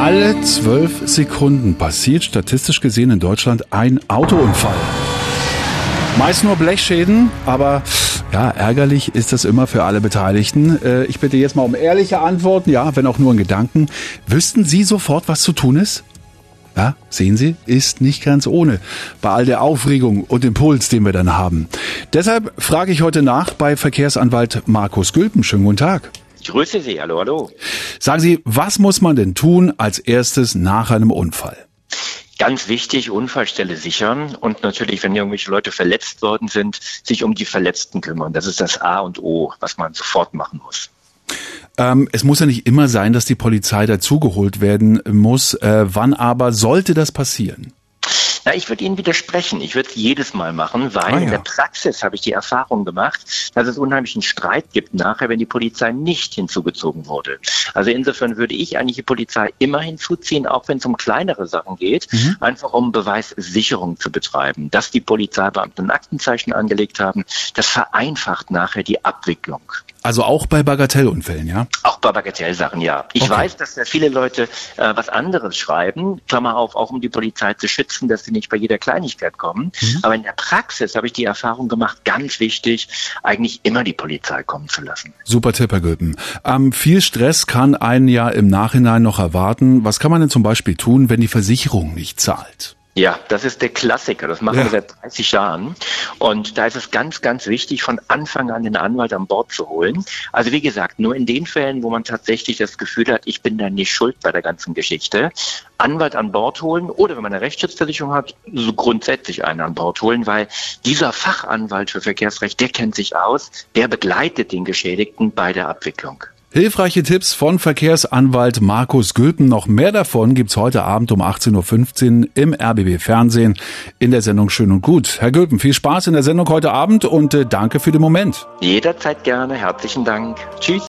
Alle 12 Sekunden passiert statistisch gesehen in Deutschland ein Autounfall. Meist nur Blechschäden, aber ja, ärgerlich ist das immer für alle Beteiligten. Ich bitte jetzt mal um ehrliche Antworten, ja, wenn auch nur in Gedanken. Wüssten Sie sofort, was zu tun ist? Ja, sehen Sie, ist nicht ganz ohne, bei all der Aufregung und Impuls, den wir dann haben. Deshalb frage ich heute nach bei Verkehrsanwalt Markus Gülpen. Schönen guten Tag. Ich grüße Sie, hallo, hallo. Sagen Sie, was muss man denn tun als erstes nach einem Unfall? Ganz wichtig, Unfallstelle sichern und natürlich, wenn irgendwelche Leute verletzt worden sind, sich um die Verletzten kümmern. Das ist das A und O, was man sofort machen muss. Es muss ja nicht immer sein, dass die Polizei dazugeholt werden muss. Wann aber sollte das passieren? Na, ich würde Ihnen widersprechen. Ich würde es jedes Mal machen, weil in der Praxis habe ich die Erfahrung gemacht, dass es unheimlichen Streit gibt nachher, wenn die Polizei nicht hinzugezogen wurde. Also insofern würde ich eigentlich die Polizei immer hinzuziehen, auch wenn es um kleinere Sachen geht, einfach um Beweissicherung zu betreiben. Dass die Polizeibeamten ein Aktenzeichen angelegt haben, das vereinfacht nachher die Abwicklung. Also auch bei Bagatellunfällen, ja? Auch bei Bagatellsachen, ja. Ich weiß, dass da viele Leute was anderes schreiben, Klammer auf, auch um die Polizei zu schützen, dass sie nicht bei jeder Kleinigkeit kommen. Aber in der Praxis habe ich die Erfahrung gemacht, ganz wichtig, eigentlich immer die Polizei kommen zu lassen. Super Tipp, Herr Gülpen. Viel Stress kann einen ja im Nachhinein noch erwarten. Was kann man denn zum Beispiel tun, wenn die Versicherung nicht zahlt? Ja, das ist der Klassiker. Das machen wir seit 30 Jahren. Und da ist es ganz, ganz wichtig, von Anfang an den Anwalt an Bord zu holen. Also wie gesagt, nur in den Fällen, wo man tatsächlich das Gefühl hat, ich bin da nicht schuld bei der ganzen Geschichte, Anwalt an Bord holen oder wenn man eine Rechtsschutzversicherung hat, so grundsätzlich einen an Bord holen, weil dieser Fachanwalt für Verkehrsrecht, der kennt sich aus, der begleitet den Geschädigten bei der Abwicklung. Hilfreiche Tipps von Verkehrsanwalt Markus Gülpen. Noch mehr davon gibt's heute Abend um 18.15 Uhr im RBB Fernsehen in der Sendung Schön und Gut. Herr Gülpen, viel Spaß in der Sendung heute Abend und danke für den Moment. Jederzeit gerne. Herzlichen Dank. Tschüss.